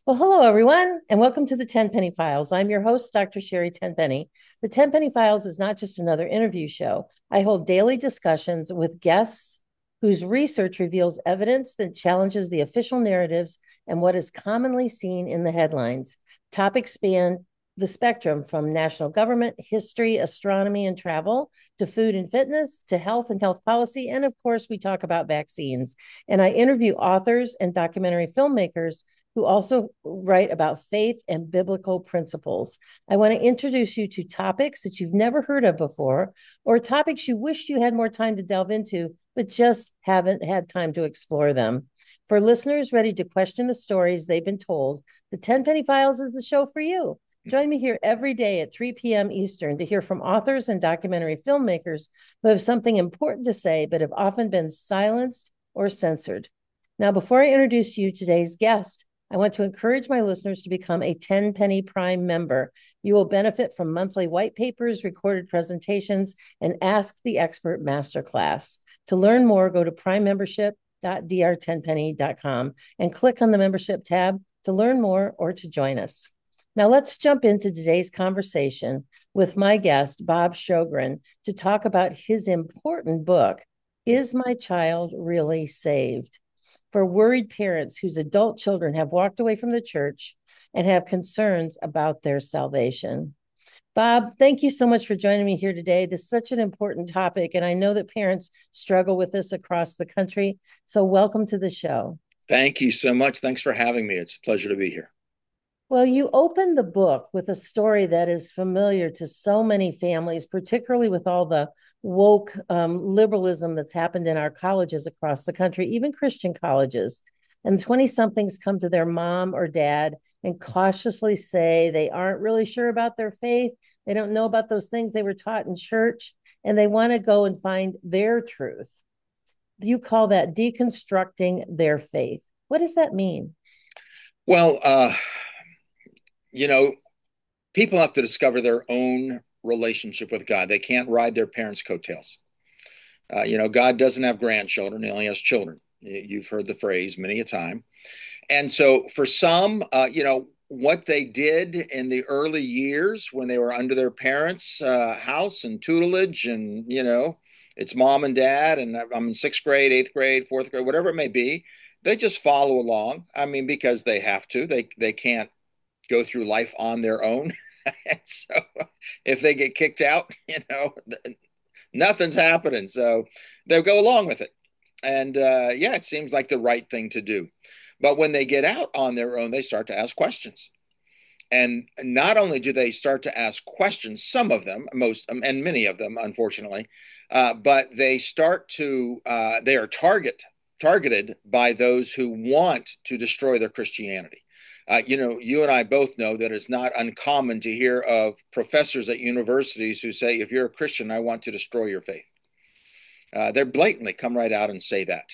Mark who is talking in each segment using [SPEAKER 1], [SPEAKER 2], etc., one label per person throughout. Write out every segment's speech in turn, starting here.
[SPEAKER 1] Well, hello, everyone, and welcome to the Tenpenny Files. I'm your host, Dr. Sherry Tenpenny. The Tenpenny Files is not just another interview show. I hold daily discussions with guests whose research reveals evidence that challenges the official narratives and what is commonly seen in the headlines. Topics span the spectrum from national government, history, astronomy, and travel to food and fitness to health and health policy. And of course, we talk about vaccines. And I interview authors and documentary filmmakers who also write about faith and biblical principles. I want to introduce you to topics that you've never heard of before, or topics you wished you had more time to delve into, but just haven't had time to explore them. For listeners ready to question the stories they've been told, the Tenpenny Files is the show for you. Join me here every day at 3 p.m. Eastern to hear from authors and documentary filmmakers who have something important to say, but have often been silenced or censored. Now, before I introduce you today's guest, I want to encourage my listeners to become a Tenpenny Prime member. You will benefit from monthly white papers, recorded presentations, and Ask the Expert Masterclass. To learn more, go to primembership.drtenpenny.com and click on the membership tab to learn more or to join us. Now, let's jump into today's conversation with my guest, Bob Sjogren, to talk about his important book, Is My Child Really Saved? For worried parents whose adult children have walked away from the church and have concerns about their salvation. Bob, thank you so much for joining me here today. This is such an important topic, and I know that parents struggle with this across the country. So, welcome to the show.
[SPEAKER 2] Thank you so much. Thanks for having me. It's a pleasure to be here.
[SPEAKER 1] Well, you open the book with a story that is familiar to so many families, particularly with all the woke liberalism that's happened in our colleges across the country, even Christian colleges. And 20 somethings come to their mom or dad and cautiously say they aren't really sure about their faith. They don't know about those things they were taught in church, and they want to go and find their truth. You call that deconstructing their faith. What does that mean?
[SPEAKER 2] Well, you know, people have to discover their own relationship with God. They can't ride their parents' coattails. God doesn't have grandchildren, he only has children. You've heard the phrase many a time. And so for some, what they did in the early years when they were under their parents' house and tutelage, and, it's mom and dad, and I'm in sixth grade, eighth grade, fourth grade, whatever it may be, they just follow along. I mean, because they have to. They can't go through life on their own. And so if they get kicked out, nothing's happening. So they'll go along with it. And yeah, it seems like the right thing to do. But when they get out on their own, they start to ask questions. And not only do they start to ask questions, some of them, most, and many of them, unfortunately, but they are targeted by those who want to destroy their Christianity. You and I both know that it's not uncommon to hear of professors at universities who say, if you're a Christian, I want to destroy your faith. They're blatantly come right out and say that.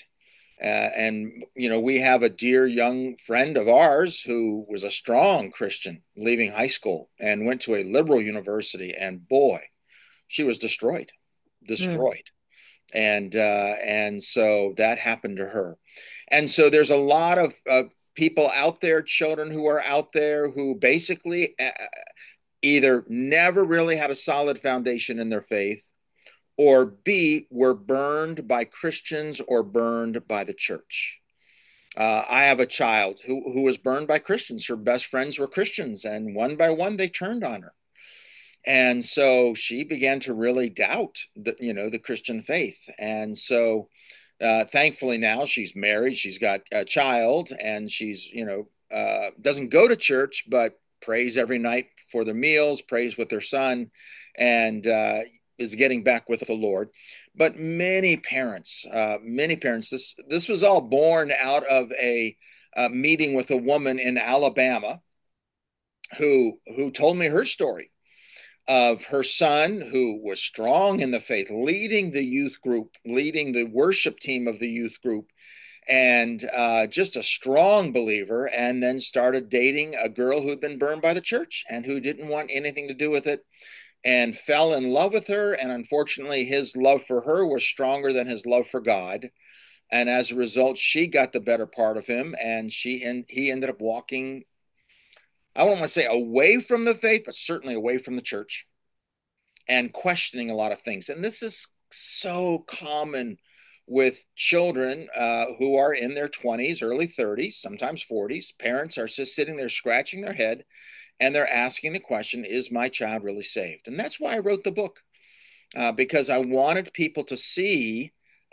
[SPEAKER 2] We have a dear young friend of ours who was a strong Christian leaving high school and went to a liberal university. And boy, she was destroyed,
[SPEAKER 1] Mm.
[SPEAKER 2] destroyed. And so that happened to her. And so there's a lot of people out there, children who are out there who basically either never really had a solid foundation in their faith, or B, were burned by Christians or burned by the church. I have a child who was burned by Christians. Her best friends were Christians, and one by one they turned on her. And so she began to really doubt the Christian faith. And so thankfully now she's married, she's got a child, and she's, doesn't go to church, but prays every night for their meals, prays with their son, and is getting back with the Lord. But many parents, this was all born out of a meeting with a woman in Alabama who told me her story of her son who was strong in the faith, leading the youth group, leading the worship team of the youth group, and just a strong believer, and then started dating a girl who had been burned by the church and who didn't want anything to do with it, and fell in love with her. And unfortunately, his love for her was stronger than his love for God. And as a result, she got the better part of him, and he ended up walking I don't want to say away from the faith, but certainly away from the church and questioning a lot of things. And this is so common with children who are in their 20s, early 30s, sometimes 40s. Parents are just sitting there scratching their head and they're asking the question, is my child really saved? And that's why I wrote the book, because I wanted people to see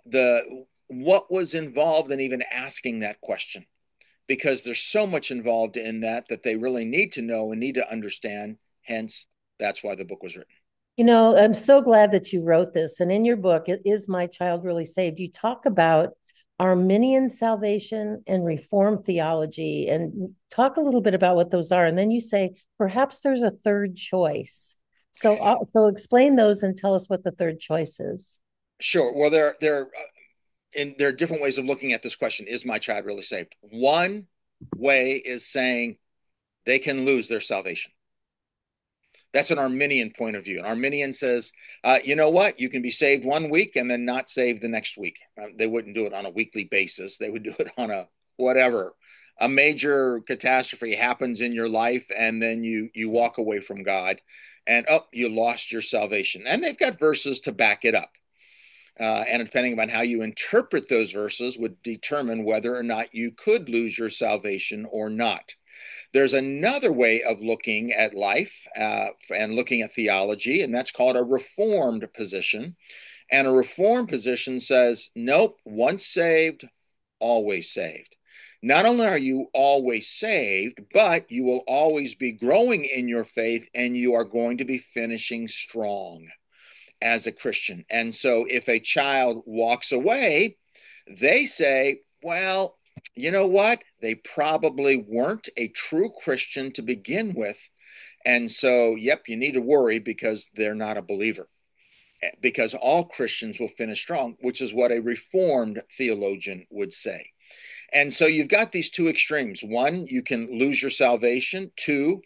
[SPEAKER 2] what was involved in even asking that question, because there's so much involved in that they really need to know and need to understand. Hence, that's why the book was written.
[SPEAKER 1] I'm so glad that you wrote this. And in your book, Is My Child Really Saved? You talk about Arminian salvation and Reformed theology and talk a little bit about what those are. And then you say, perhaps there's a third choice. So explain those and tell us what the third choice is.
[SPEAKER 2] Sure. Well, there are different ways of looking at this question. Is my child really saved? One way is saying they can lose their salvation. That's an Arminian point of view. An Arminian says, you know what? You can be saved one week and then not saved the next week. They wouldn't do it on a weekly basis. They would do it on a whatever. A major catastrophe happens in your life, and then you walk away from God, and you lost your salvation. And they've got verses to back it up. And depending on how you interpret those verses would determine whether or not you could lose your salvation or not. There's another way of looking at life and looking at theology, and that's called a reformed position. And a reformed position says, nope, once saved, always saved. Not only are you always saved, but you will always be growing in your faith and you are going to be finishing strong as a Christian. And so if a child walks away, they say, well, you know what? They probably weren't a true Christian to begin with. And so, yep, you need to worry because they're not a believer. Because all Christians will finish strong, which is what a reformed theologian would say. And so you've got these two extremes. One, you can lose your salvation. Two,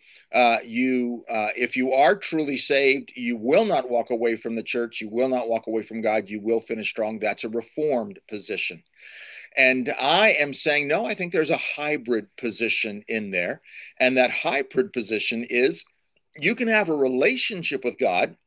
[SPEAKER 2] if you are truly saved, you will not walk away from the church. You will not walk away from God. You will finish strong. That's a reformed position. And I am saying, no, I think there's a hybrid position in there. And that hybrid position is you can have a relationship with God,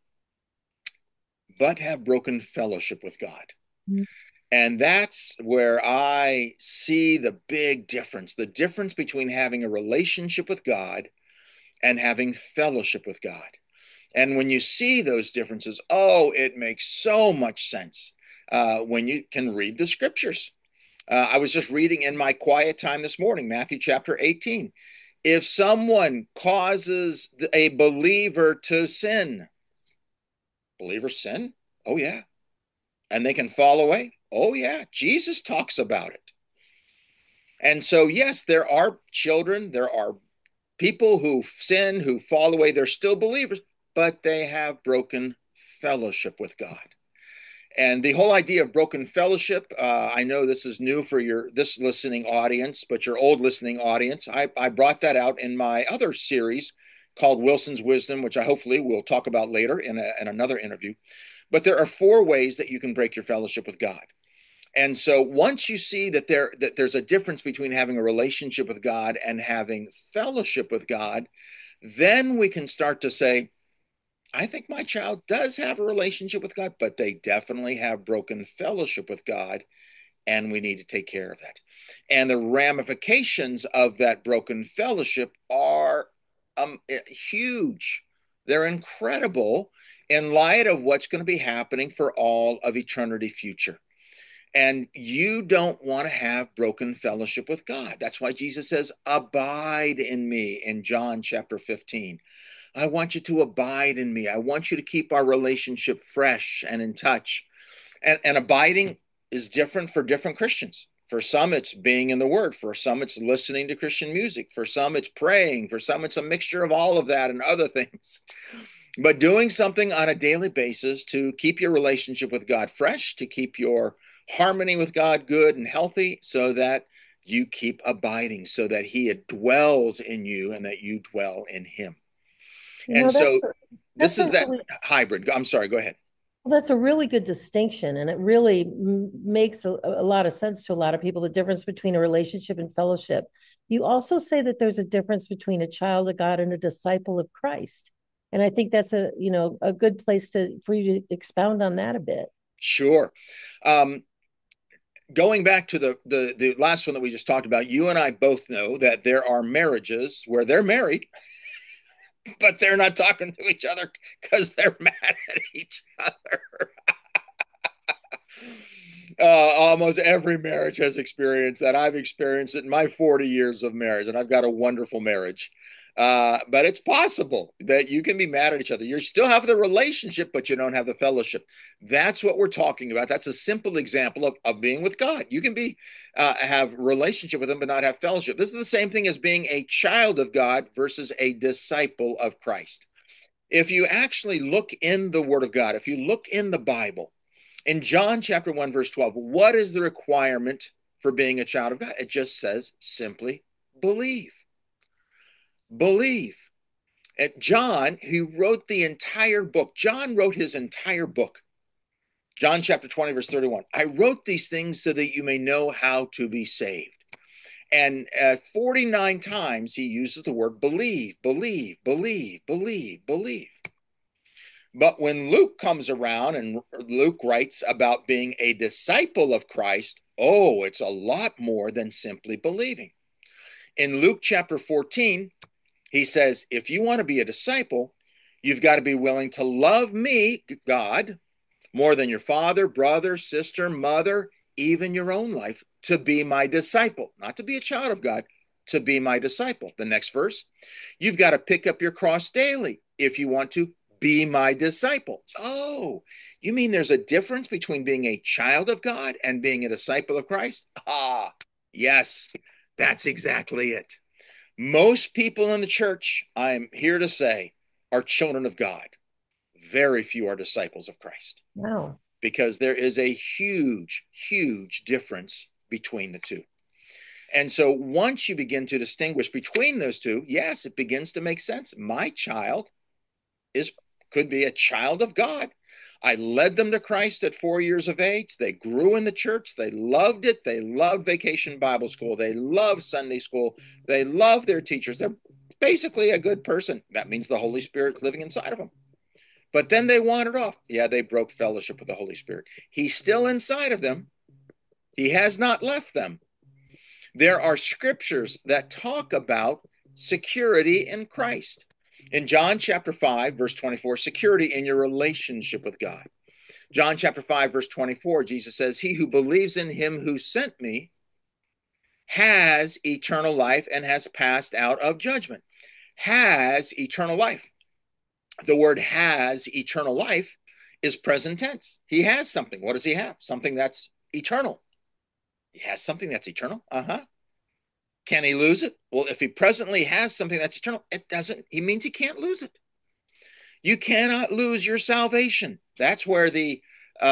[SPEAKER 2] but have broken fellowship with God.
[SPEAKER 1] Mm.
[SPEAKER 2] And that's where I see the difference between having a relationship with God and having fellowship with God. And when you see those differences, it makes so much sense when you can read the scriptures. I was just reading in my quiet time this morning, Matthew chapter 18. If someone causes a believer to sin, believers sin? Oh, yeah. And they can fall away? Oh, yeah. Jesus talks about it. And so, yes, there are children, there are people who sin, who fall away. They're still believers, but they have broken fellowship with God. And the whole idea of broken fellowship, I know this is new for this listening audience, but your old listening audience, I brought that out in my other series called Wilson's Wisdom, which I hopefully will talk about later in another interview. But there are 4 ways that you can break your fellowship with God. And so once you see that there's a difference between having a relationship with God and having fellowship with God, then we can start to say, I think my child does have a relationship with God, but they definitely have broken fellowship with God, and we need to take care of that. And the ramifications of that broken fellowship are huge. They're incredible in light of what's going to be happening for all of eternity future. And you don't want to have broken fellowship with God. That's why Jesus says, abide in me in John chapter 15. I want you to abide in me. I want you to keep our relationship fresh and in touch. And abiding is different for different Christians. For some, it's being in the Word. For some, it's listening to Christian music. For some, it's praying. For some, it's a mixture of all of that and other things. But doing something on a daily basis to keep your relationship with God fresh, to keep your harmony with God good and healthy, so that you keep abiding, so that He dwells in you and that you dwell in Him.
[SPEAKER 1] You
[SPEAKER 2] And
[SPEAKER 1] know,
[SPEAKER 2] so this
[SPEAKER 1] that's a
[SPEAKER 2] is that
[SPEAKER 1] really
[SPEAKER 2] hybrid. I'm sorry, go ahead.
[SPEAKER 1] Well, that's a really good distinction, and it really makes a lot of sense to a lot of people, the difference between a relationship and fellowship. You also say that there's a difference between a child of God and a disciple of Christ. And I think that's a good place for you to expound on that a bit.
[SPEAKER 2] Sure. Um, Going back to the last one that we just talked about, you and I both know that there are marriages where they're married, but they're not talking to each other because they're mad at each other. Almost every marriage has experienced that. I've experienced it in my 40 years of marriage, and I've got a wonderful marriage. But it's possible that you can be mad at each other. You still have the relationship, but you don't have the fellowship. That's what we're talking about. That's a simple example of being with God. You can have relationship with him, but not have fellowship. This is the same thing as being a child of God versus a disciple of Christ. If you actually look in the Word of God, if you look in the Bible, in John chapter 1, verse 12, what is the requirement for being a child of God? It just says simply believe. Believe. And John, who wrote the entire book, John wrote his entire book. John chapter 20, verse 31. I wrote these things so that you may know how to be saved. And 49 times he uses the word believe, believe, believe, believe, believe. But when Luke comes around and Luke writes about being a disciple of Christ, oh, it's a lot more than simply believing. In Luke chapter 14, he says, if you want to be a disciple, you've got to be willing to love me, God, more than your father, brother, sister, mother, even your own life, to be my disciple, not to be a child of God, to be my disciple. The next verse, you've got to pick up your cross daily if you want to be my disciple. Oh, you mean there's a difference between being a child of God and being a disciple of Christ? Ah, yes, that's exactly it. Most people in the church, I'm here to say, are children of God. Very few are disciples of Christ.
[SPEAKER 1] Wow.
[SPEAKER 2] Because there is a huge, huge difference between the two. And so once you begin to distinguish between those two, yes, it begins to make sense. My child could be a child of God. I led them to Christ at 4 years of age. They grew in the church. They loved it. They loved Vacation Bible School. They loved Sunday school. They loved their teachers. They're basically a good person. That means the Holy Spirit living inside of them. But then they wandered off. Yeah, they broke fellowship with the Holy Spirit. He's still inside of them. He has not left them. There are scriptures that talk about security in Christ. In John chapter 5, verse 24, security in your relationship with God. John chapter 5, verse 24, Jesus says, he who believes in him who sent me has eternal life and has passed out of judgment. Has eternal life. The word has eternal life is present tense. He has something. What does he have? Something that's eternal. He has something that's eternal. Uh-huh. Can he lose it? Well, if he presently has something that's eternal, it doesn't, he means he can't lose it. You cannot lose your salvation. That's where the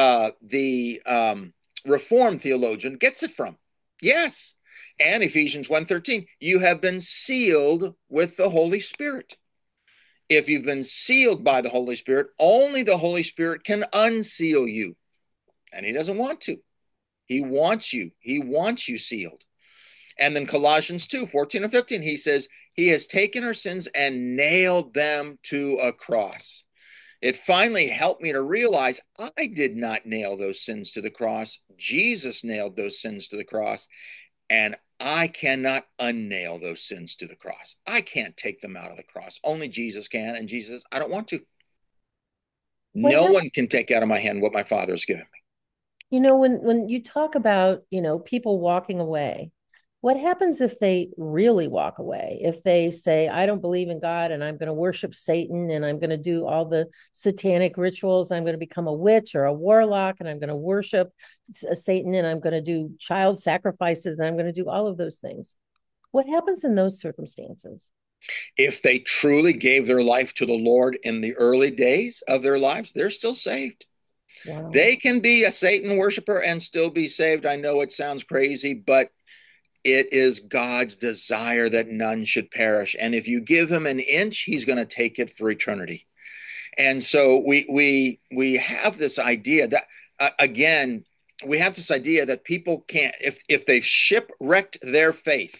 [SPEAKER 2] Reformed theologian gets it from. Yes. And Ephesians 1:13, you have been sealed with the Holy Spirit. If you've been sealed by the Holy Spirit, only the Holy Spirit can unseal you. And he doesn't want to. He wants you. He wants you sealed. And then Colossians 2:14 and 15, he says, he has taken our sins and nailed them to a cross. It finally helped me to realize I did not nail those sins to the cross. Jesus nailed those sins to the cross. And I cannot unnail those sins to the cross. I can't take them out of the cross. Only Jesus can. And Jesus says, I don't want to.
[SPEAKER 1] What
[SPEAKER 2] No
[SPEAKER 1] happened?
[SPEAKER 2] one can take out of my hand what my Father has given me.
[SPEAKER 1] When you talk about, people walking away, what happens if they really walk away? If they say, I don't believe in God and I'm going to worship Satan and I'm going to do all the satanic rituals, I'm going to become a witch or a warlock and I'm going to worship Satan and I'm going to do child sacrifices and I'm going to do all of those things. What happens in those circumstances?
[SPEAKER 2] If they truly gave their life to the Lord in the early days of their lives, they're still saved.
[SPEAKER 1] Wow.
[SPEAKER 2] They can be a Satan worshiper and still be saved. I know it sounds crazy, but it is God's desire that none should perish. And if you give him an inch, he's going to take it for eternity. And so we have this idea that again, we have this idea that people can't, if they've shipwrecked their faith,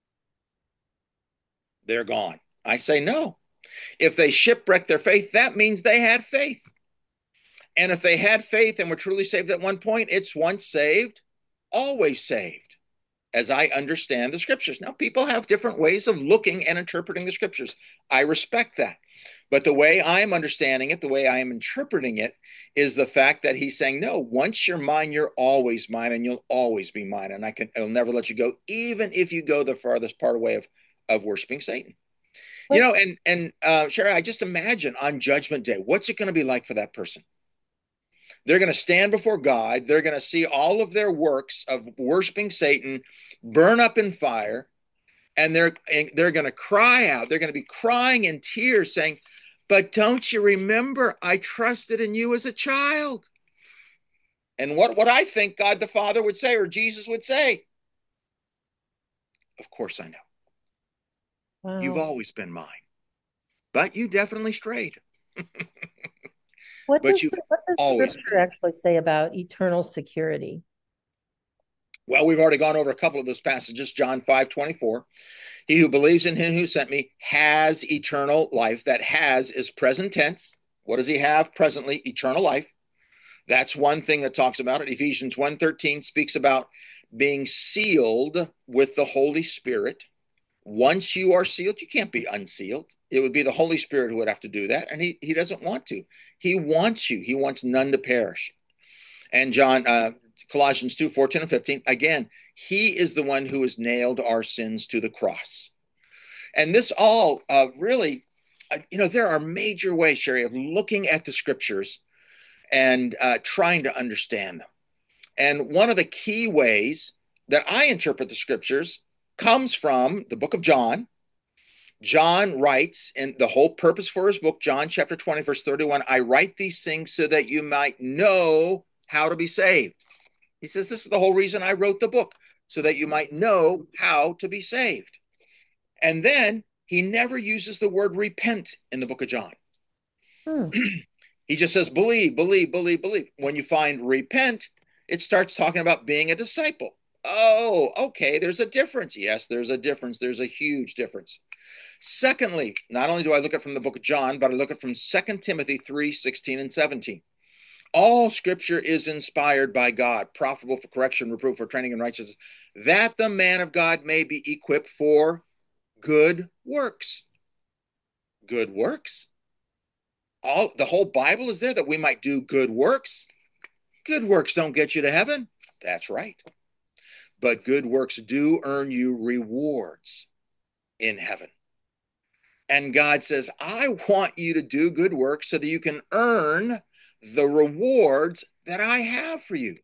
[SPEAKER 2] they're gone. I say no. If they shipwreck their faith, that means they had faith. And if they had faith and were truly saved at one point, it's once saved, always saved, as I understand the scriptures. Now, people have different ways of looking and interpreting the scriptures. I respect that. But the way I'm understanding it, the way I am interpreting it, is the fact that he's saying, no, once you're mine, you're always mine, and you'll always be mine. And I'll never let you go, even if you go the farthest part away of worshiping Satan. You
[SPEAKER 1] What?
[SPEAKER 2] know, and Sherry, I just imagine on Judgment Day, what's it going to be like for that person? They're going to stand before God. They're going to see all of their works of worshiping Satan burn up in fire, and they're going to cry out. They're going to be crying in tears, saying, "But don't you remember? I trusted in you as a child." And what I think God the Father would say, or Jesus would say, "Of course I know. You've
[SPEAKER 1] Wow.
[SPEAKER 2] always been mine, but you definitely strayed.
[SPEAKER 1] What
[SPEAKER 2] But
[SPEAKER 1] does
[SPEAKER 2] you've
[SPEAKER 1] what does
[SPEAKER 2] always
[SPEAKER 1] scripture
[SPEAKER 2] been mine."
[SPEAKER 1] actually say about eternal security?
[SPEAKER 2] Well, we've already gone over a couple of those passages. John 5:24. He who believes in him who sent me has eternal life. That has is present tense. What does he have presently? Eternal life. That's one thing that talks about it. Ephesians 1:13 speaks about being sealed with the Holy Spirit. Once you are sealed, you can't be unsealed. It would be the Holy Spirit who would have to do that. And he doesn't want to. He wants you. He wants none to perish. And Colossians 2:14 and 15, again, he is the one who has nailed our sins to the cross. And this all really, there are major ways, Sherry, of looking at the scriptures and trying to understand them. And one of the key ways that I interpret the scriptures comes from the book of John. John writes, and the whole purpose for his book, John chapter 20, verse 31, I write these things so that you might know how to be saved. He says, this is the whole reason I wrote the book, so that you might know how to be saved. And then he never uses the word repent in the book of John.
[SPEAKER 1] Hmm.
[SPEAKER 2] He just says, believe, believe, believe, believe. When you find repent, it starts talking about being a disciple. Oh, okay, there's a difference. Yes, there's a difference. There's a huge difference. Secondly, not only do I look at from the book of John, but I look at from 2 Timothy 3:16 and 17. All scripture is inspired by God, profitable for correction, reproof, for training in righteousness, that the man of God may be equipped for good works. Good works? The whole Bible is there that we might do good works. Good works don't get you to heaven. That's right. But good works do earn you rewards in heaven. And God says, I want you to do good works so that you can earn the rewards that I have for you.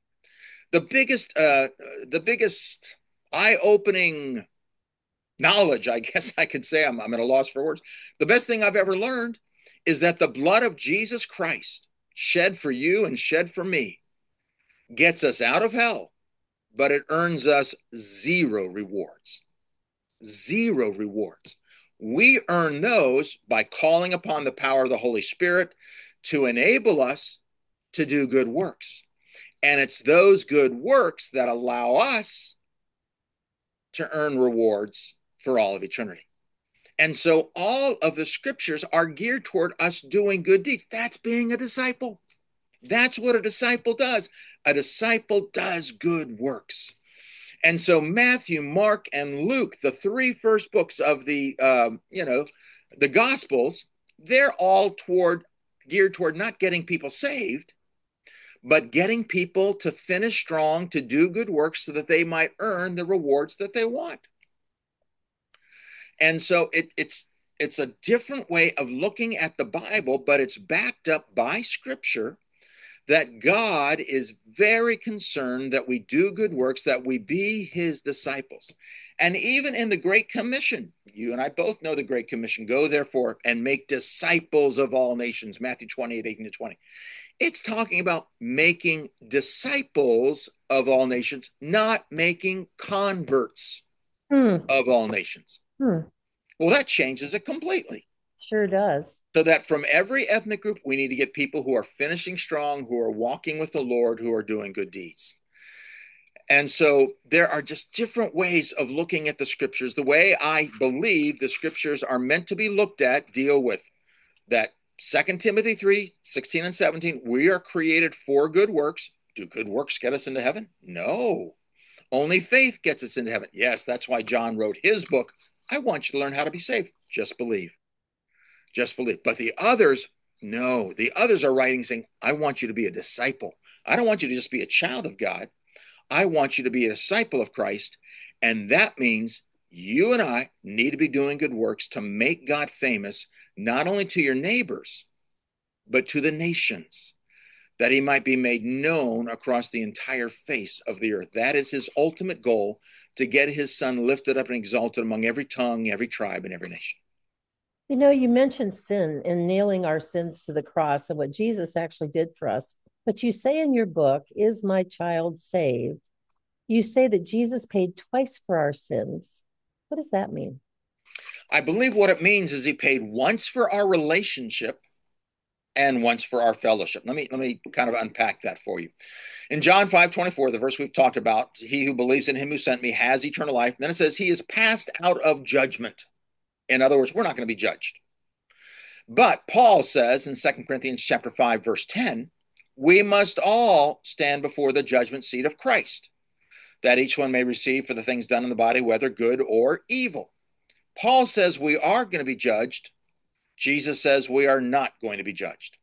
[SPEAKER 2] The biggest eye-opening knowledge, I guess I could say, I'm at a loss for words. The best thing I've ever learned is that the blood of Jesus Christ, shed for you and shed for me, gets us out of hell, but it earns us zero rewards. Zero rewards. We earn those by calling upon the power of the Holy Spirit to enable us to do good works. And it's those good works that allow us to earn rewards for all of eternity. And so all of the scriptures are geared toward us doing good deeds. That's being a disciple. That's what a disciple does. A disciple does good works. And so Matthew, Mark, and Luke, the three first books of the Gospels, they're all geared toward not getting people saved, but getting people to finish strong, to do good works so that they might earn the rewards that they want. And so it's a different way of looking at the Bible, but it's backed up by Scripture that God is very concerned that we do good works, that we be his disciples. And even in the Great Commission, you and I both know the Great Commission, go therefore and make disciples of all nations, Matthew 28:18-20. It's talking about making disciples of all nations, not making converts
[SPEAKER 1] Hmm.
[SPEAKER 2] of all nations.
[SPEAKER 1] Hmm.
[SPEAKER 2] Well, that changes it completely.
[SPEAKER 1] Sure does.
[SPEAKER 2] So that from every ethnic group, we need to get people who are finishing strong, who are walking with the Lord, who are doing good deeds. And so there are just different ways of looking at the scriptures. The way I believe the scriptures are meant to be looked at deal with that 2 Timothy 3:16 and 17. We are created for good works. Do good works get us into heaven? No. Only faith gets us into heaven. Yes, that's why John wrote his book. I want you to learn how to be saved. Just believe. Just believe. But the others, no. The others are writing saying, I want you to be a disciple. I don't want you to just be a child of God. I want you to be a disciple of Christ. And that means you and I need to be doing good works to make God famous, not only to your neighbors, but to the nations, that he might be made known across the entire face of the earth. That is his ultimate goal, to get his son lifted up and exalted among every tongue, every tribe, and every nation.
[SPEAKER 1] You know, you mentioned sin and nailing our sins to the cross and what Jesus actually did for us. But you say in your book, Is My Child Saved? You say that Jesus paid twice for our sins. What does that mean?
[SPEAKER 2] I believe what it means is he paid once for our relationship and once for our fellowship. Let me kind of unpack that for you. In John 5:24, the verse we've talked about, he who believes in him who sent me has eternal life. And then it says he is passed out of judgment. In other words, we're not going to be judged. But Paul says in 2 Corinthians chapter 5, verse 10, we must all stand before the judgment seat of Christ, that each one may receive for the things done in the body, whether good or evil. Paul says we are going to be judged. Jesus says we are not going to be judged.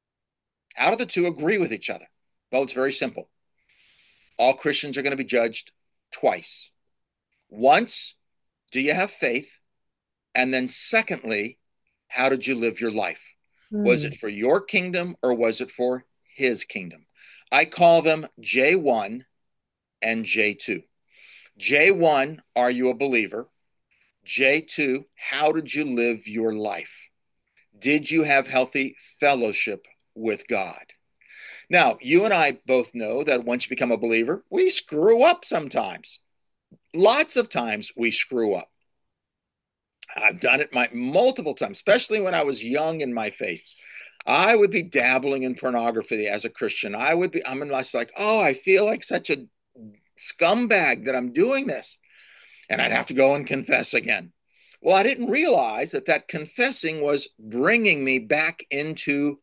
[SPEAKER 2] How do the two agree with each other? Well, it's very simple. All Christians are going to be judged twice. Once, do you have faith? And then secondly, how did you live your life? Was it for your kingdom or was it for his kingdom? I call them J1 and J2. J1, are you a believer? J2, how did you live your life? Did you have healthy fellowship with God? Now, you and I both know that once you become a believer, we screw up sometimes. Lots of times we screw up. I've done it multiple times, especially when I was young in my faith. I would be dabbling in pornography as a Christian. I'm like, oh, I feel like such a scumbag that I'm doing this. And I'd have to go and confess again. Well, I didn't realize that confessing was bringing me back into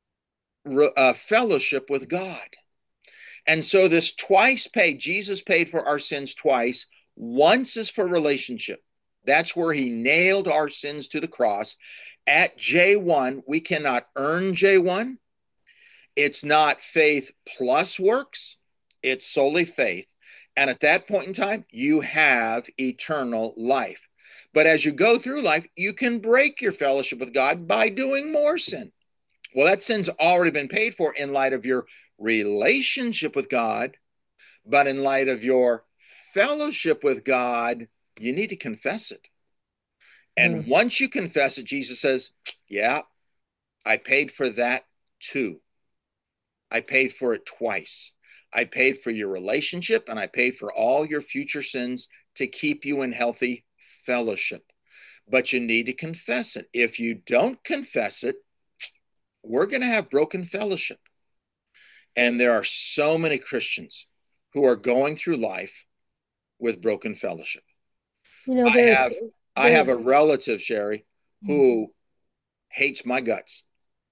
[SPEAKER 2] fellowship with God. And so this twice paid, Jesus paid for our sins twice. Once is for relationship. That's where he nailed our sins to the cross. At J1, we cannot earn J1. It's not faith plus works. It's solely faith. And at that point in time, you have eternal life. But as you go through life, you can break your fellowship with God by doing more sin. Well, that sin's already been paid for in light of your relationship with God, but in light of your fellowship with God, you need to confess it. And once you confess it, Jesus says, yeah, I paid for that too. I paid for it twice. I paid for your relationship and I paid for all your future sins to keep you in healthy fellowship. But you need to confess it. If you don't confess it, we're going to have broken fellowship. And there are so many Christians who are going through life with broken fellowship.
[SPEAKER 1] You know,
[SPEAKER 2] I have a relative, Sherry, who hates my guts.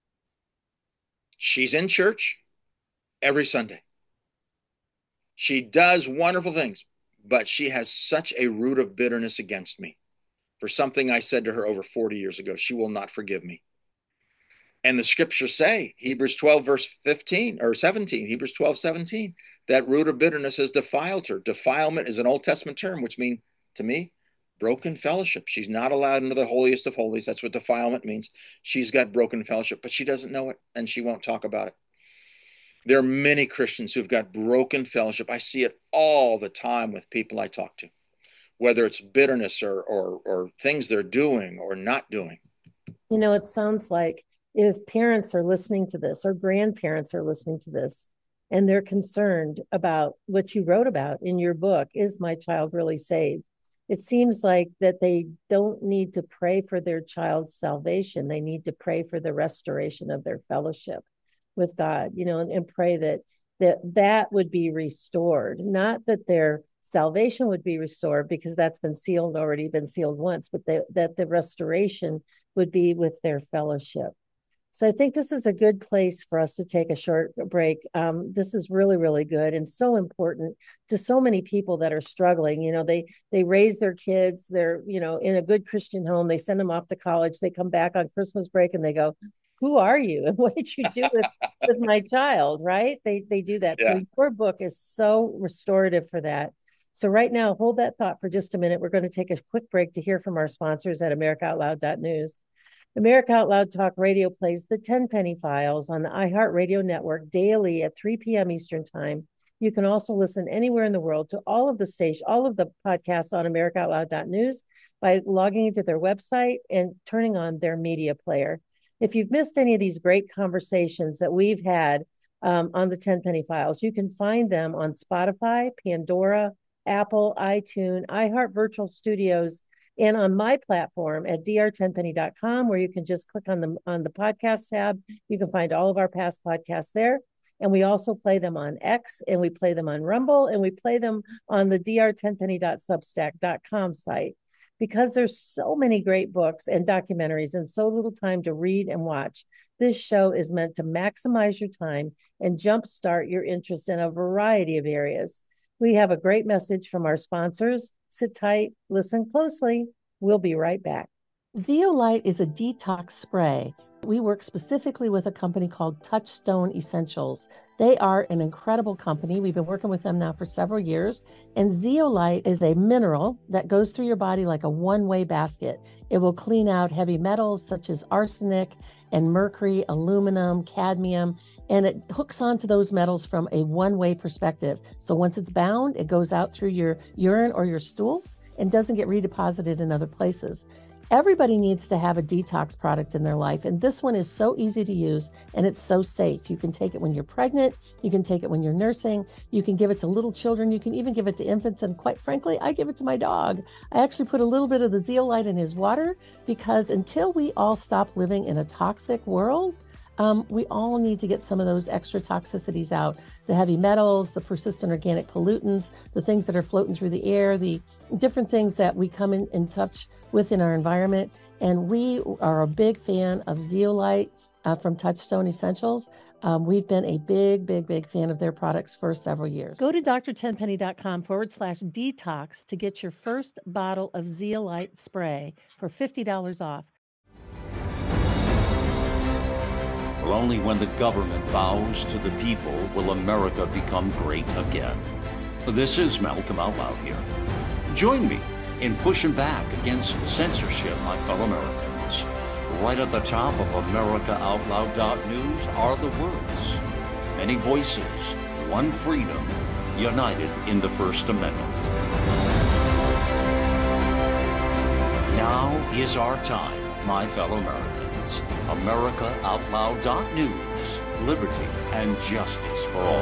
[SPEAKER 2] She's in church every Sunday. She does wonderful things, but she has such a root of bitterness against me for something I said to her over 40 years ago. She will not forgive me. And the scriptures say, Hebrews 12, verse 15 or 17, Hebrews 12, 17, that root of bitterness has defiled her. Defilement is an Old Testament term, which means to me, broken fellowship. She's not allowed into the holiest of holies. That's what defilement means. She's got broken fellowship, but she doesn't know it and she won't talk about it. There are many Christians who've got broken fellowship. I see it all the time with people I talk to, whether it's bitterness or things they're doing or not doing.
[SPEAKER 1] You know, it sounds like if parents are listening to this or grandparents are listening to this and they're concerned about what you wrote about in your book, Is My Child Really Saved? it seems like that they don't need to pray for their child's salvation. They need to pray for the restoration of their fellowship with God, and pray that would be restored, not that their salvation would be restored, because that's already been sealed once, but that the restoration would be with their fellowship. So I think this is a good place for us to take a short break. This is really, really good and so important to so many people that are struggling. They raise their kids. They're in a good Christian home. They send them off to college. They come back on Christmas break and they go, "Who are you? And what did you do with my child?" Right? They do that.
[SPEAKER 2] Yeah.
[SPEAKER 1] So your book is so restorative for that. So right now, hold that thought for just a minute. We're going to take a quick break to hear from our sponsors at AmericaOutloud.news. America Out Loud Talk Radio plays the Tenpenny Files on the iHeartRadio network daily at 3 p.m. Eastern Time. You can also listen anywhere in the world to all of the podcasts on AmericaOutloud.news by logging into their website and turning on their media player. If you've missed any of these great conversations that we've had on the Tenpenny Files, you can find them on Spotify, Pandora, Apple, iTunes, iHeart Virtual Studios, and on my platform at dr10penny.com, where you can just click on the podcast tab. You can find all of our past podcasts there. And we also play them on X, and we play them on Rumble, and we play them on the dr10penny.substack.com site. Because there's so many great books and documentaries and so little time to read and watch, this show is meant to maximize your time and jumpstart your interest in a variety of areas. We have a great message from our sponsors. Sit tight, listen closely. We'll be right back. Zeolite is a detox spray. We work specifically with a company called Touchstone Essentials. They are an incredible company. We've been working with them now for several years. And zeolite is a mineral that goes through your body like a one-way basket. It will clean out heavy metals such as arsenic and mercury, aluminum, cadmium, and it hooks onto those metals from a one-way perspective. So once it's bound, it goes out through your urine or your stools and doesn't get redeposited in other places. Everybody needs to have a detox product in their life, and this one is so easy to use and it's so safe. You can take it when you're pregnant, you can take it when you're nursing, you can give it to little children, you can even give it to infants, and quite frankly, I give it to my dog. I actually put a little bit of the zeolite in his water because until we all stop living in a toxic world, we all need to get some of those extra toxicities out. The heavy metals, the persistent organic pollutants, the things that are floating through the air, the different things that we come in touch with in our environment. And we are a big fan of zeolite from Touchstone Essentials. We've been a big fan of their products for several years. Go to dr10penny.com/detox to get your first bottle of zeolite spray for $50 off.
[SPEAKER 3] Well, only when the government bows to the people will America become great again. This is Malcolm Out Loud here. Join me in pushing back against censorship, my fellow Americans. Right at the top of AmericaOutloud.news are the words, many voices, one freedom, united in the First Amendment. Now is our time, my fellow Americans. AmericaOutloud.news, liberty and justice for all.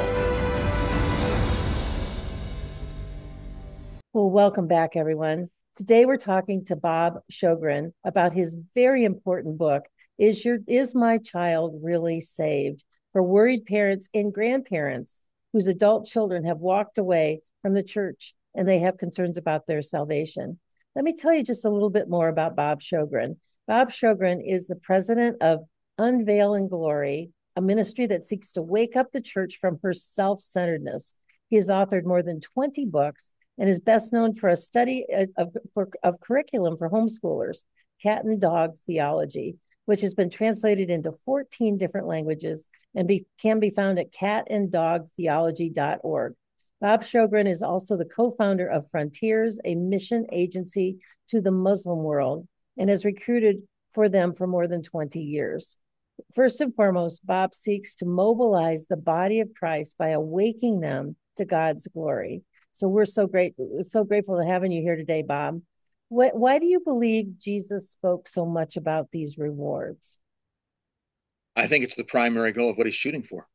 [SPEAKER 1] Well, welcome back, everyone. Today we're talking to Bob Sjogren about his very important book, Is My Child Really Saved? For worried parents and grandparents whose adult children have walked away from the church and they have concerns about their salvation. Let me tell you just a little bit more about Bob Sjogren. Bob Sjogren is the president of Unveil in Glory, a ministry that seeks to wake up the church from her self-centeredness. He has authored more than 20 books and is best known for a study of curriculum for homeschoolers, Cat and Dog Theology, which has been translated into 14 different languages and can be found at catanddogtheology.org. Bob Sjogren is also the co-founder of Frontiers, a mission agency to the Muslim world, and has recruited for them for more than 20 years. First and foremost, Bob seeks to mobilize the body of Christ by awakening them to God's glory. So we're so grateful to having you here today, Bob. Why do you believe Jesus spoke so much about these rewards?
[SPEAKER 2] I think it's the primary goal of what he's shooting for.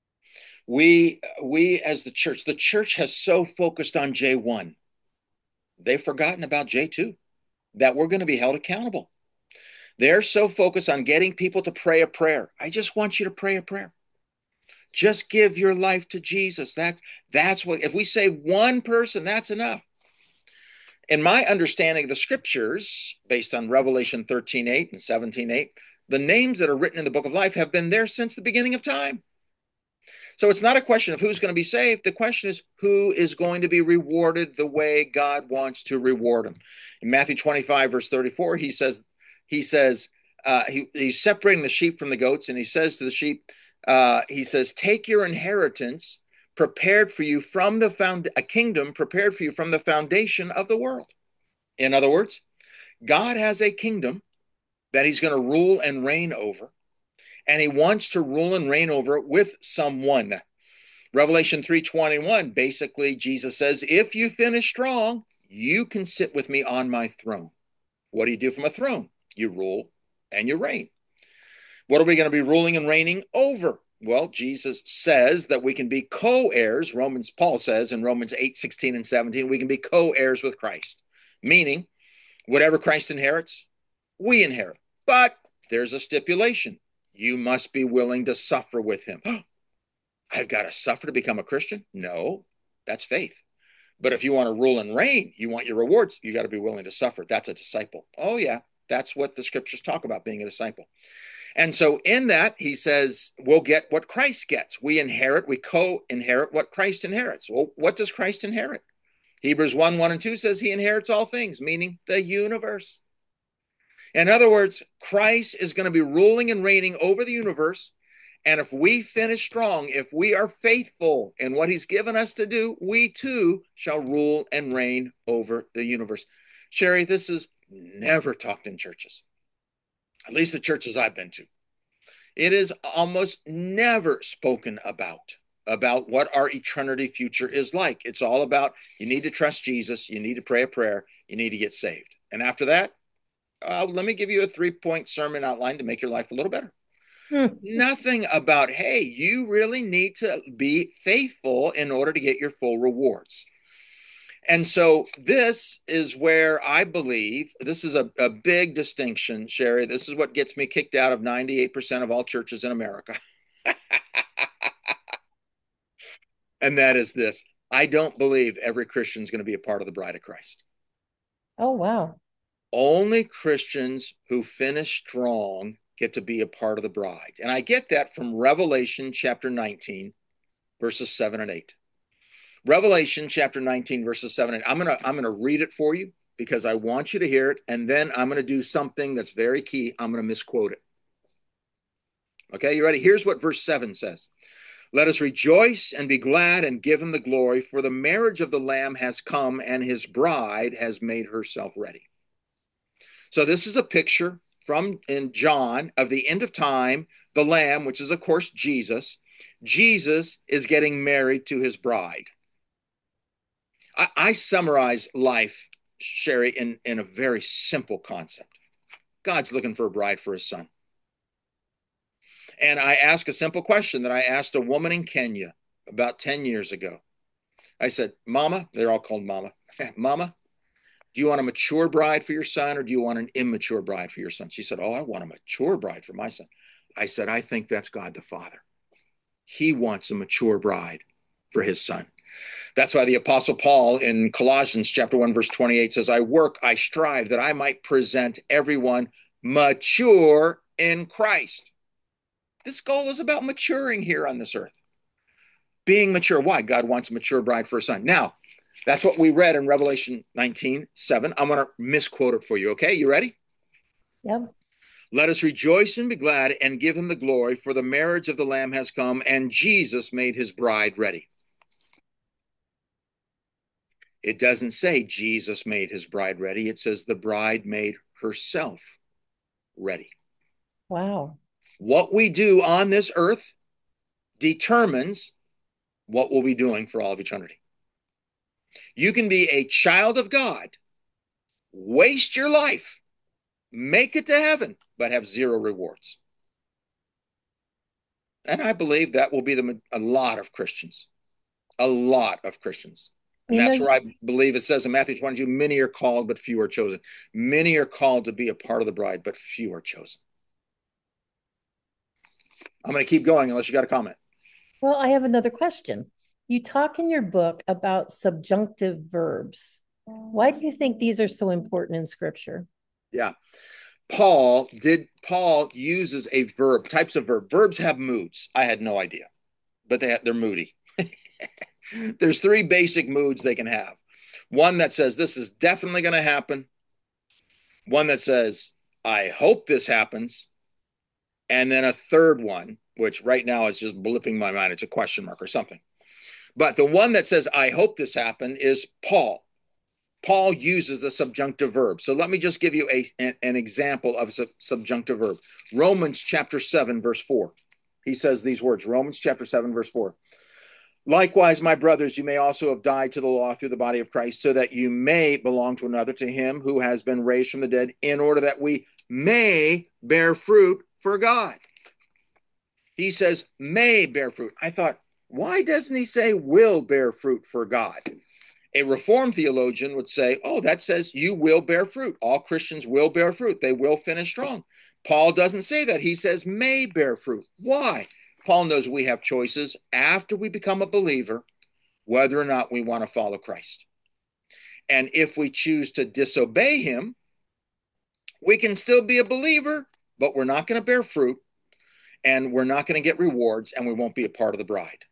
[SPEAKER 2] We as the church has so focused on J1. they've forgotten about J2, that we're going to be held accountable. They're so focused on getting people to pray a prayer. I just want you to pray a prayer. Just give your life to Jesus. That's what, if we save one person, that's enough. In my understanding of the scriptures, based on Revelation 13:8 and 17:8, the names that are written in the book of life have been there since the beginning of time. So it's not a question of who's going to be saved. The question is who is going to be rewarded the way God wants to reward them. In Matthew 25, verse 34, he's separating the sheep from the goats, and he says to the sheep, he says, take your inheritance prepared for you from a kingdom prepared for you from the foundation of the world. In other words, God has a kingdom that he's going to rule and reign over, and he wants to rule and reign over it with someone. Revelation 3:21, basically Jesus says, if you finish strong, you can sit with me on my throne. What do you do from a throne? You rule and you reign. What are we going to be ruling and reigning over? Well, Jesus says that we can be co-heirs. Paul says in Romans 8:16 and 17, we can be co-heirs with Christ. Meaning, whatever Christ inherits, we inherit. But there's a stipulation. You must be willing to suffer with him. I've got to suffer to become a Christian? No, that's faith. But if you want to rule and reign, you want your rewards, you got to be willing to suffer. That's a disciple. Oh, yeah, that's what the scriptures talk about, being a disciple. And so in that, he says, we'll get what Christ gets. We co-inherit what Christ inherits. Well, what does Christ inherit? Hebrews 1:1 and 2 says he inherits all things, meaning the universe. In other words, Christ is going to be ruling and reigning over the universe. And if we finish strong, if we are faithful in what he's given us to do, we too shall rule and reign over the universe. Sherry, this is never talked in churches, at least the churches I've been to. It is almost never spoken about what our eternity future is like. It's all about, you need to trust Jesus, you need to pray a prayer, you need to get saved. And after that, let me give you a 3-point sermon outline to make your life a little better. Nothing about, hey, you really need to be faithful in order to get your full rewards. And so this is where I believe this is a big distinction, Sherry. This is what gets me kicked out of 98% of all churches in America. And that is this. I don't believe every Christian is going to be a part of the bride of Christ.
[SPEAKER 1] Oh, wow.
[SPEAKER 2] Only Christians who finish strong get to be a part of the bride. And I get that from Revelation chapter 19, verses 7 and 8. Revelation chapter 19, verses 7 and 8. I'm gonna read it for you because I want you to hear it, and then I'm going to do something that's very key. I'm going to misquote it. Okay, you ready? Here's what verse 7 says. Let us rejoice and be glad and give him the glory, for the marriage of the Lamb has come, and his bride has made herself ready. So this is a picture from in John of the end of time, the Lamb, which is of course Jesus. Jesus is getting married to his bride. I summarize life, Sherry, in a very simple concept. God's looking for a bride for his son. And I ask a simple question that I asked a woman in Kenya about 10 years ago. I said, Mama, they're all called Mama. Mama, do you want a mature bride for your son, or do you want an immature bride for your son? She said, oh, I want a mature bride for my son. I said, I think that's God the Father. He wants a mature bride for his son. That's why the Apostle Paul in Colossians chapter 1, verse 28 says, I strive that I might present everyone mature in Christ. This goal is about maturing here on this earth. Being mature. Why? God wants a mature bride for a son. Now, that's what we read in Revelation 19:7. I'm going to misquote it for you. Okay, you ready?
[SPEAKER 1] Yep.
[SPEAKER 2] Let us rejoice and be glad and give him the glory, for the marriage of the Lamb has come, and Jesus made his bride ready. It doesn't say Jesus made his bride ready. It says the bride made herself ready.
[SPEAKER 1] Wow.
[SPEAKER 2] What we do on this earth determines what we'll be doing for all of eternity. You can be a child of God, waste your life, make it to heaven, but have zero rewards. And I believe that will be a lot of Christians. A lot of Christians. And that's where I believe it says in Matthew 22, many are called, but few are chosen. Many are called to be a part of the bride, but few are chosen. I'm going to keep going unless you got a comment.
[SPEAKER 1] Well, I have another question. You talk in your book about subjunctive verbs. Why do you think these are so important in scripture?
[SPEAKER 2] Yeah. Paul uses a verb, types of verb. Verbs have moods. I had no idea, but they're moody. There's three basic moods they can have. One that says this is definitely going to happen. One that says, I hope this happens. And then a third one, which right now is just blipping my mind. It's a question mark or something. But the one that says, I hope this happen is Paul. Paul uses a subjunctive verb. So let me just give you an example of a subjunctive verb. Romans chapter 7, verse 4. He says these words, Romans chapter 7, verse 4. Likewise, my brothers, you may also have died to the law through the body of Christ, so that you may belong to another, to him who has been raised from the dead, in order that we may bear fruit for God. He says, may bear fruit. I thought, why doesn't he say will bear fruit for God? A Reformed theologian would say, oh, that says you will bear fruit. All Christians will bear fruit. They will finish strong. Paul doesn't say that. He says may bear fruit. Why? Paul knows we have choices after we become a believer, whether or not we want to follow Christ. And if we choose to disobey him, we can still be a believer, but we're not going to bear fruit, and we're not going to get rewards, and we won't be a part of the bride.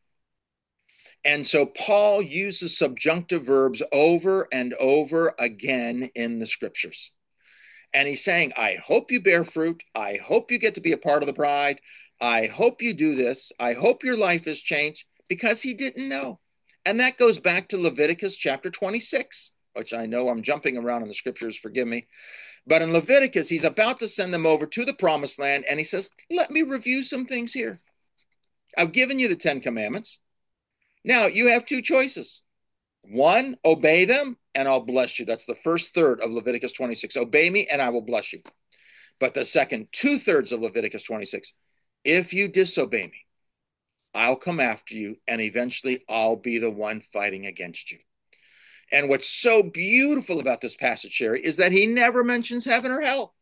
[SPEAKER 2] And so Paul uses subjunctive verbs over and over again in the scriptures. And he's saying, I hope you bear fruit. I hope you get to be a part of the bride. I hope you do this. I hope your life has changed, because he didn't know. And that goes back to Leviticus chapter 26, which I know I'm jumping around in the scriptures, forgive me. But in Leviticus, he's about to send them over to the promised land. And he says, let me review some things here. I've given you the 10 commandments. Now you have two choices. One, obey them and I'll bless you. That's the first third of Leviticus 26. Obey me and I will bless you. But the second 2/3 of Leviticus 26, if you disobey me, I'll come after you and eventually I'll be the one fighting against you. And what's so beautiful about this passage, Sherry, is that he never mentions heaven or hell.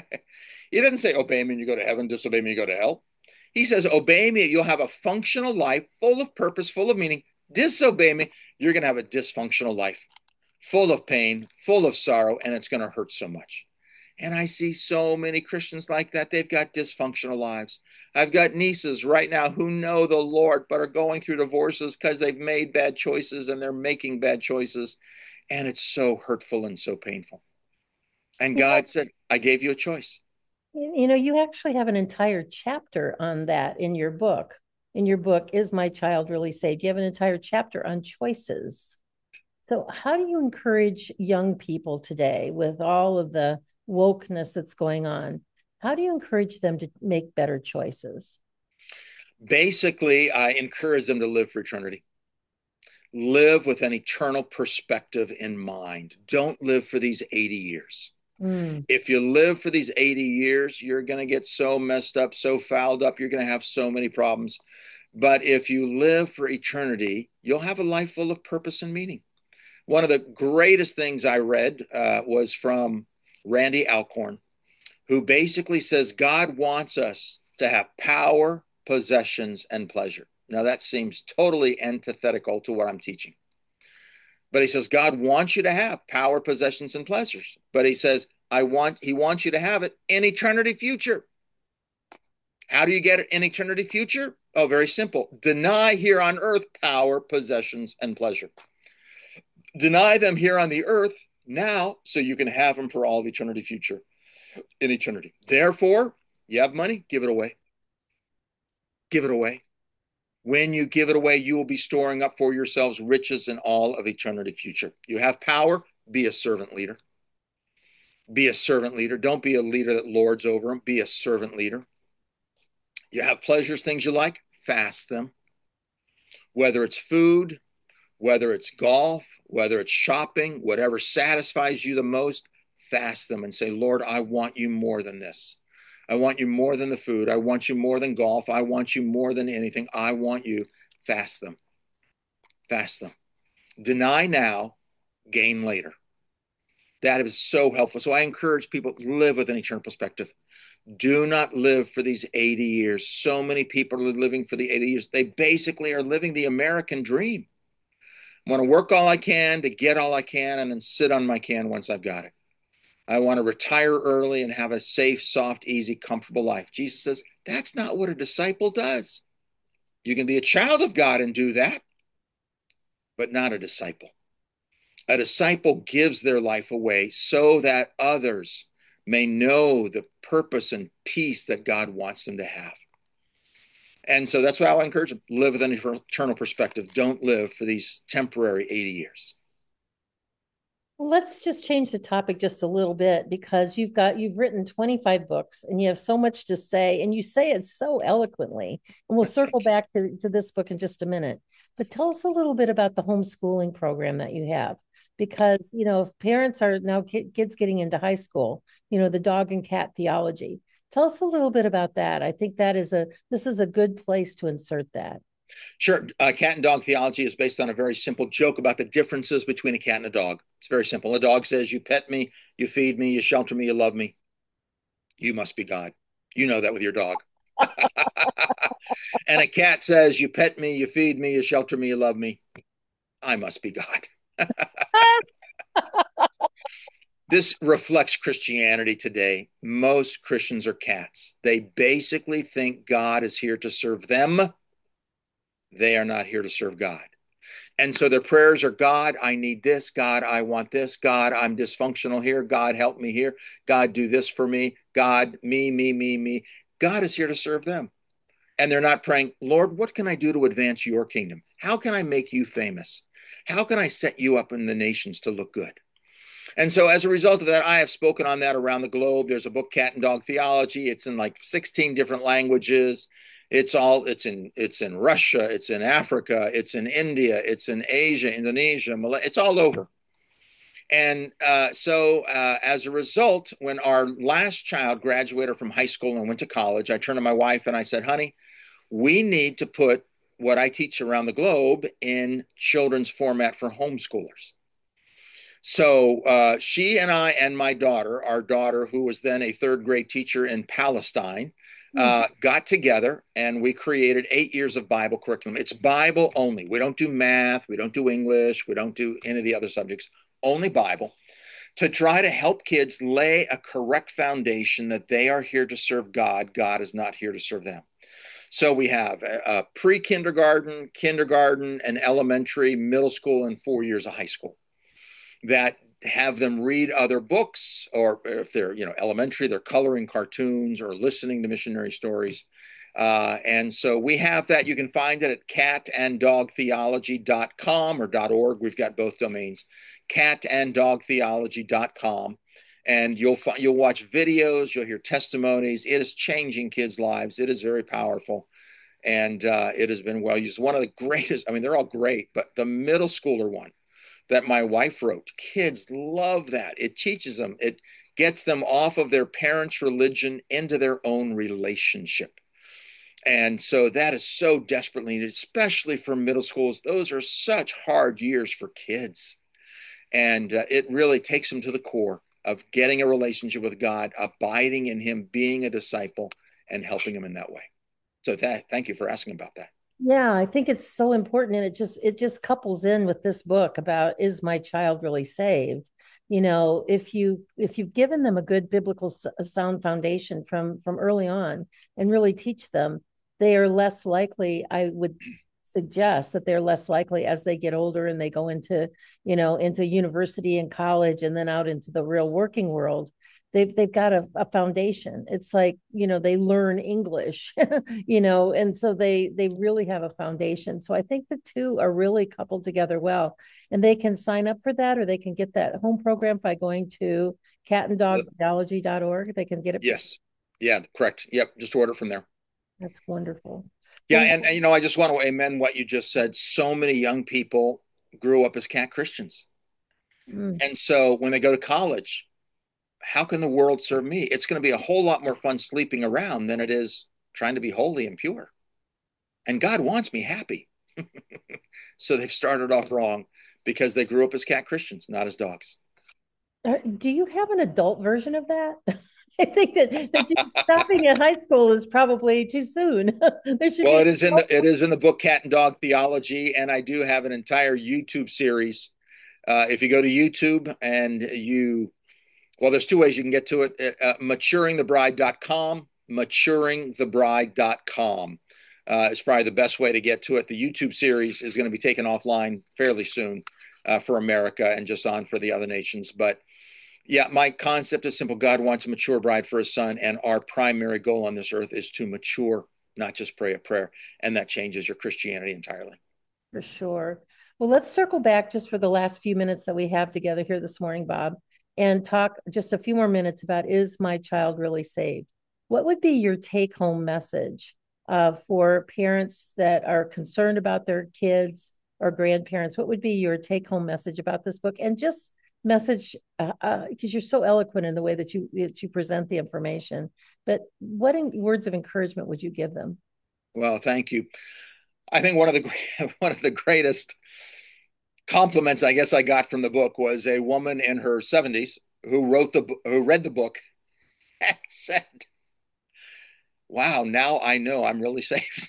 [SPEAKER 2] He doesn't say, obey me and you go to heaven, disobey me, you go to hell. He says, obey me, you'll have a functional life, full of purpose, full of meaning. Disobey me, you're going to have a dysfunctional life, full of pain, full of sorrow, and it's going to hurt so much. And I see so many Christians like that. They've got dysfunctional lives. I've got nieces right now who know the Lord, but are going through divorces because they've made bad choices and they're making bad choices. And it's so hurtful and so painful. And God said, I gave you a choice.
[SPEAKER 1] You know, you actually have an entire chapter on that in your book. In your book, Is My Child Really Saved? You have an entire chapter on choices. So how do you encourage young people today with all of the wokeness that's going on? How do you encourage them to make better choices?
[SPEAKER 2] Basically, I encourage them to live for eternity. Live with an eternal perspective in mind. Don't live for these 80 years. If you live for these 80 years, you're going to get so messed up, so fouled up, you're going to have so many problems. But if you live for eternity, you'll have a life full of purpose and meaning. One of the greatest things I read was from Randy Alcorn, who basically says God wants us to have power, possessions, and pleasure. Now, that seems totally antithetical to what I'm teaching. But he says God wants you to have power, possessions, and pleasures. But he says, he wants you to have it in eternity future. How do you get it in eternity future? Oh, very simple. Deny here on earth power, possessions, and pleasure. Deny them here on the earth now so you can have them for all of eternity future, in eternity. Therefore, you have money, give it away. Give it away. When you give it away, you will be storing up for yourselves riches in all of eternity future. You have power, be a servant leader. Be a servant leader. Don't be a leader that lords over them. Be a servant leader. You have pleasures, things you like, fast them. Whether it's food, whether it's golf, whether it's shopping, whatever satisfies you the most, fast them and say, Lord, I want you more than this. I want you more than the food. I want you more than golf. I want you more than anything. I want you. Fast them. Fast them. Deny now, gain later. That is so helpful. So I encourage people to live with an eternal perspective. Do not live for these 80 years. So many people are living for the 80 years. They basically are living the American dream. I want to work all I can to get all I can and then sit on my can once I've got it. I want to retire early and have a safe, soft, easy, comfortable life. Jesus says that's not what a disciple does. You can be a child of God and do that, but not a disciple. A disciple gives their life away so that others may know the purpose and peace that God wants them to have. And so that's why I encourage them, live with an eternal perspective. Don't live for these temporary 80 years.
[SPEAKER 1] Well, let's just change the topic just a little bit, because you've written 25 books and you have so much to say, and you say it so eloquently. And we'll circle back to this book in just a minute. But tell us a little bit about the homeschooling program that you have, because if parents are now kids getting into high school, the dog and cat theology. Tell us a little bit about that. I think this is a good place to insert that.
[SPEAKER 2] Sure. Cat and dog theology is based on a very simple joke about the differences between a cat and a dog. It's very simple. A dog says, you pet me, you feed me, you shelter me, you love me. You must be God. You know that with your dog. And a cat says, you pet me, you feed me, you shelter me, you love me. I must be God. This reflects Christianity today. Most Christians are cats. They basically think God is here to serve them. They are not here to serve God. And so their prayers are, God, I need this. God, I want this. God, I'm dysfunctional here. God, help me here. God, do this for me. God, me. God is here to serve them. And they're not praying, Lord, what can I do to advance your kingdom? How can I make you famous? How can I set you up in the nations to look good? And so as a result of that, I have spoken on that around the globe. There's a book, Cat and Dog Theology. It's in like 16 different languages. It's in Russia, it's in Africa, it's in India, it's in Asia, Indonesia, it's all over. And so as a result, when our last child graduated from high school and went to college, I turned to my wife and I said, honey, we need to put what I teach around the globe in children's format for homeschoolers. So she and I and my daughter, our daughter, who was then a third grade teacher in Palestine, got together and we created 8 years of Bible curriculum. It's Bible only. We don't do math. We don't do English. We don't do any of the other subjects, only Bible, to try to help kids lay a correct foundation that they are here to serve God. God is not here to serve them. So we have a pre-kindergarten, kindergarten, and elementary, middle school, and 4 years of high school that have them read other books, or if they're elementary, they're coloring cartoons or listening to missionary stories. And so we have that. You can find it at catanddogtheology.com or .org. We've got both domains, catanddogtheology.com. And you'll watch videos, you'll hear testimonies. It is changing kids' lives. It is very powerful. And it has been well used. One of the greatest, they're all great, but the middle schooler one that my wife wrote, kids love that. It teaches them, it gets them off of their parents' religion into their own relationship. And so that is so desperately needed, especially for middle schools. Those are such hard years for kids. And it really takes them to the core of getting a relationship with God, abiding in him, being a disciple, and helping them in that way. So thank you for asking about that.
[SPEAKER 1] Yeah, I think it's so important, and it just couples in with this book about, is my child really saved? If you've given them a good biblical sound foundation from early on and really teach them, they are less likely, I would suggest that they're less likely as they get older and they go into university and college and then out into the real working world. They've got a foundation. It's like, they learn English, and so they really have a foundation. So I think the two are really coupled together well, and they can sign up for that, or they can get that home program by going to catanddogtheology.org. They can get it.
[SPEAKER 2] Yes. Yeah, correct. Yep. Just order from there.
[SPEAKER 1] That's wonderful.
[SPEAKER 2] Yeah. And I just want to amend what you just said. So many young people grew up as cat Christians. And so when they go to college, how can the world serve me? It's going to be a whole lot more fun sleeping around than it is trying to be holy and pure. And God wants me happy. So they've started off wrong. because they grew up as cat Christians, not as dogs.
[SPEAKER 1] Do you have an adult version of that? I think that you stopping at high school is probably too soon. There should
[SPEAKER 2] Well,
[SPEAKER 1] be.
[SPEAKER 2] it is in the book Cat and Dog Theology, and I do have an entire YouTube series. If you go to YouTube and well, there's two ways you can get to it. Maturingthebride.com, maturingthebride.com is probably the best way to get to it. The YouTube series is going to be taken offline fairly soon for America and just on for the other nations. But yeah, my concept is simple. God wants a mature bride for his son, and our primary goal on this earth is to mature, not just pray a prayer. And that changes your Christianity entirely.
[SPEAKER 1] For sure. Well, let's circle back just for the last few minutes that we have together here this morning, Bob, and talk just a few more minutes about, is my child really saved? What would be your take home message for parents that are concerned about their kids or grandparents? What would be your take home message about this book? And just message, because you're so eloquent in the way that you present the information, but what words of encouragement would you give them?
[SPEAKER 2] Well, thank you. I think one of the greatest compliments I guess I got from the book was a woman in her 70s who read the book and said, "Wow, now I know I'm really safe."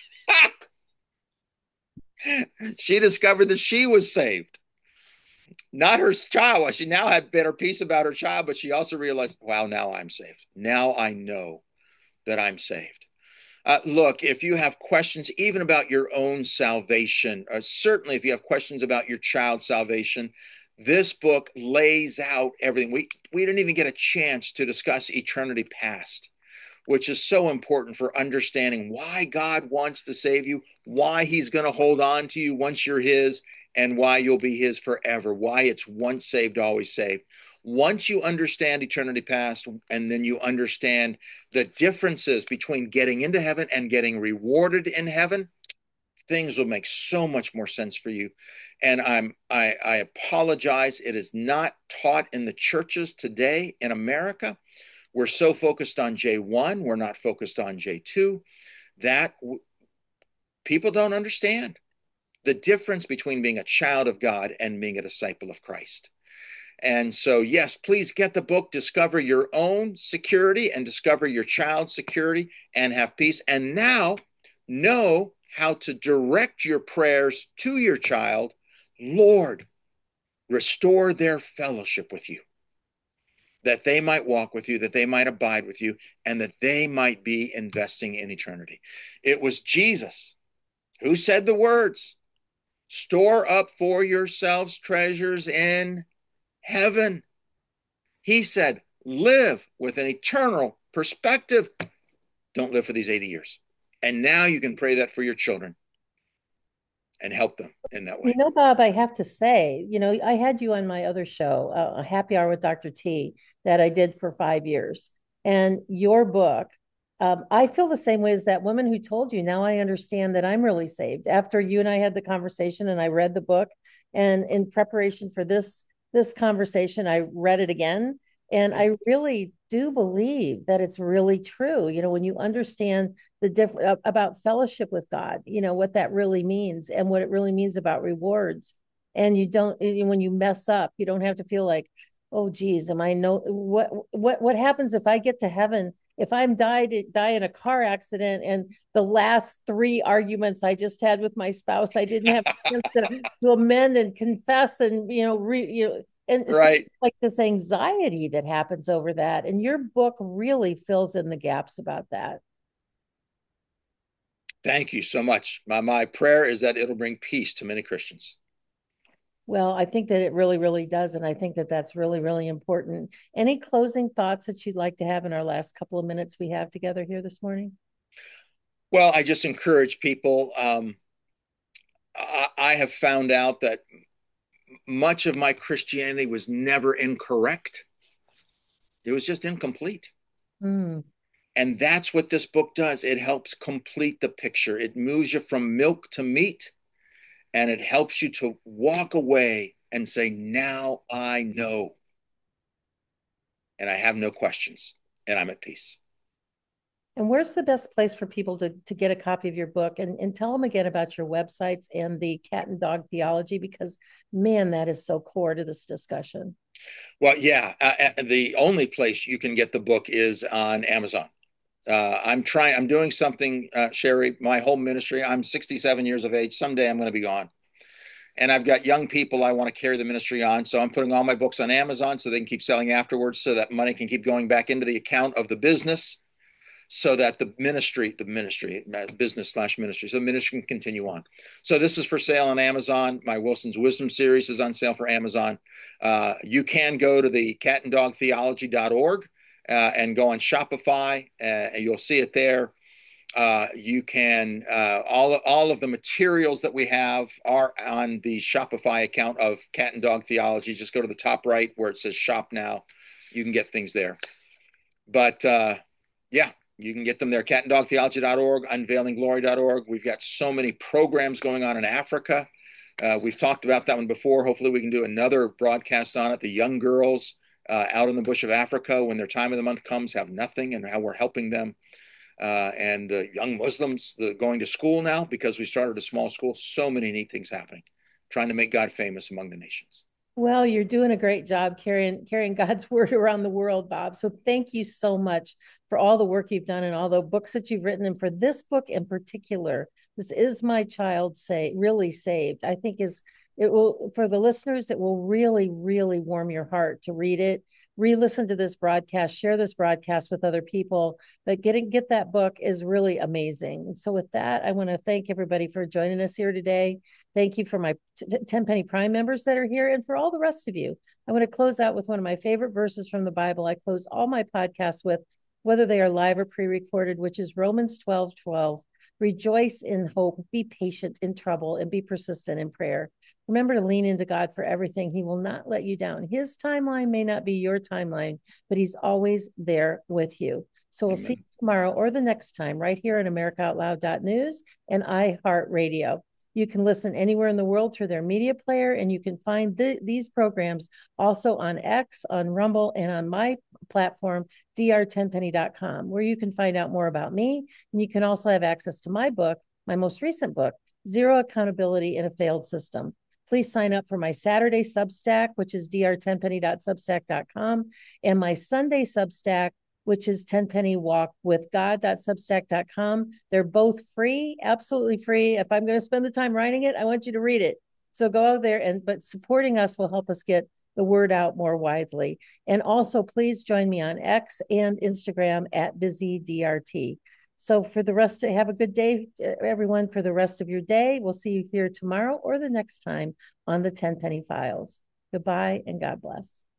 [SPEAKER 2] She discovered that she was saved, not her child. She now had better peace about her child, but she also realized, "Wow, now I'm saved. Now I know that I'm saved." Look, if you have questions even about your own salvation, certainly if you have questions about your child's salvation, this book lays out everything. We didn't even get a chance to discuss eternity past, which is so important for understanding why God wants to save you, why he's going to hold on to you once you're his, and why you'll be his forever, why it's once saved, always saved. Once you understand eternity past, and then you understand the differences between getting into heaven and getting rewarded in heaven, things will make so much more sense for you. And I apologize. It is not taught in the churches today in America. We're so focused on J1. We're not focused on J2 that people don't understand the difference between being a child of God and being a disciple of Christ. And so, yes, please get the book, discover your own security and discover your child's security and have peace. And now know how to direct your prayers to your child. Lord, restore their fellowship with you, that they might walk with you, that they might abide with you, and that they might be investing in eternity. It was Jesus who said the words, "Store up for yourselves treasures in heaven." He said, live with an eternal perspective. Don't live for these 80 years. And now you can pray that for your children and help them in that way.
[SPEAKER 1] Bob, I have to say, I had you on my other show, a Happy Hour with Dr. T, that I did for 5 years. And your book, I feel the same way as that woman who told you. Now I understand that I'm really saved. After you and I had the conversation and I read the book, and in preparation for this conversation, I read it again. And I really do believe that it's really true. When you understand the about fellowship with God, what that really means and what it really means about rewards. And when you mess up, you don't have to feel like, oh, geez, what happens if I get to heaven? If I'm die in a car accident and the last 3 arguments I just had with my spouse, I didn't have a chance to amend and confess and, and
[SPEAKER 2] right.
[SPEAKER 1] Like this anxiety that happens over that. And your book really fills in the gaps about that.
[SPEAKER 2] Thank you so much. My prayer is that it'll bring peace to many Christians.
[SPEAKER 1] Well, I think that it really, really does. And I think that that's really, really important. Any closing thoughts that you'd like to have in our last couple of minutes we have together here this morning?
[SPEAKER 2] Well, I just encourage people. I have found out that much of my Christianity was never incorrect. It was just incomplete.
[SPEAKER 1] Mm.
[SPEAKER 2] And that's what this book does. It helps complete the picture. It moves you from milk to meat, and it helps you to walk away and say, now I know. And I have no questions, and I'm at peace.
[SPEAKER 1] And where's the best place for people to get a copy of your book? And tell them again about your websites and the cat and dog theology, because man, that is so core to this discussion.
[SPEAKER 2] Well, yeah, the only place you can get the book is on Amazon. I'm doing something, Sherry, my whole ministry. I'm 67 years of age. Someday I'm going to be gone. And I've got young people I want to carry the ministry on. So I'm putting all my books on Amazon so they can keep selling afterwards, so that money can keep going back into the account of the business, so that the business/ministry, so the ministry can continue on. So this is for sale on Amazon. My Wilson's Wisdom series is on sale for Amazon. You can go to the catanddogtheology.org and go on Shopify, and you'll see it there. You can all of the materials that we have are on the Shopify account of Cat and Dog Theology. Just go to the top right where it says shop now. You can get things there. But yeah, you can get them there. catanddogtheology.org, unveilingglory.org. We've got so many programs going on in Africa. We've talked about that one before. Hopefully we can do another broadcast on it. The young girls out in the bush of Africa, when their time of the month comes, have nothing, and how we're helping them. And the young Muslims going to school now, because we started a small school. So many neat things happening, trying to make God famous among the nations.
[SPEAKER 1] Well, you're doing a great job carrying God's word around the world, Bob. So thank you so much for all the work you've done and all the books that you've written. And for this book in particular, This Is My Child Really Saved, I think it will, for the listeners, it will really, really warm your heart to read it, re-listen to this broadcast, share this broadcast with other people. But get that book is really amazing. And so with that, I want to thank everybody for joining us here today. Thank you for my 10 Penny Prime members that are here, and for all the rest of you. I want to close out with one of my favorite verses from the Bible. I close all my podcasts with, whether they are live or pre-recorded, which is Romans 12:12. Rejoice in hope, be patient in trouble, and be persistent in prayer. Remember to lean into God for everything. He will not let you down. His timeline may not be your timeline, but he's always there with you. So we'll see you tomorrow or the next time right here on AmericaOutloud.news and iHeartRadio. You can listen anywhere in the world through their media player, and you can find these programs also on X, on Rumble, and on my platform, dr10penny.com, where you can find out more about me. And you can also have access to my book, my most recent book, Zero Accountability in a Failed System. Please sign up for my Saturday Substack, which is dr10penny.substack.com, and my Sunday Substack, which is 10pennywalkwithgod.substack.com. They're both free, absolutely free. If I'm going to spend the time writing it, I want you to read it. So go out there, but supporting us will help us get the word out more widely. And also, please join me on X and Instagram at BusyDRT. So for the rest, have a good day, everyone, for the rest of your day. We'll see you here tomorrow or the next time on the 10 Penny Files. Goodbye and God bless.